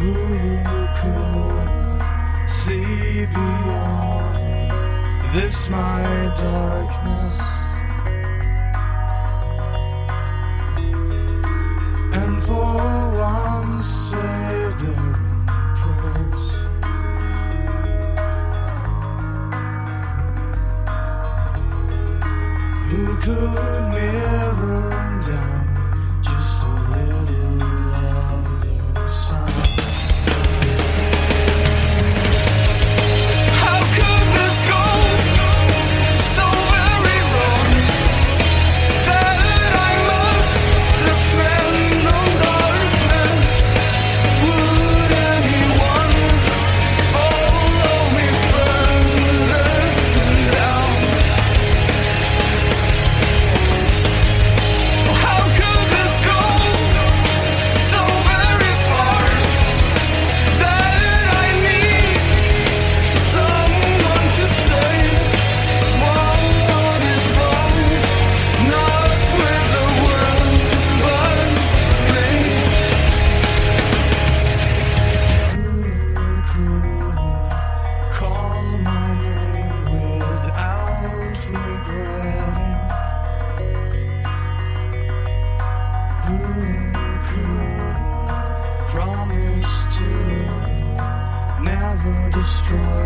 could see beyond this my darkness, and for once save their own prayers. Who could mirror down just a little other side? How could this go so very wrong, that I must depend on darkness? Would anyone follow me further down? How could this go so very far, that I need someone to say what is wrong, not with the world, but me? Who could call my name without regretting? Who could promise to never destroy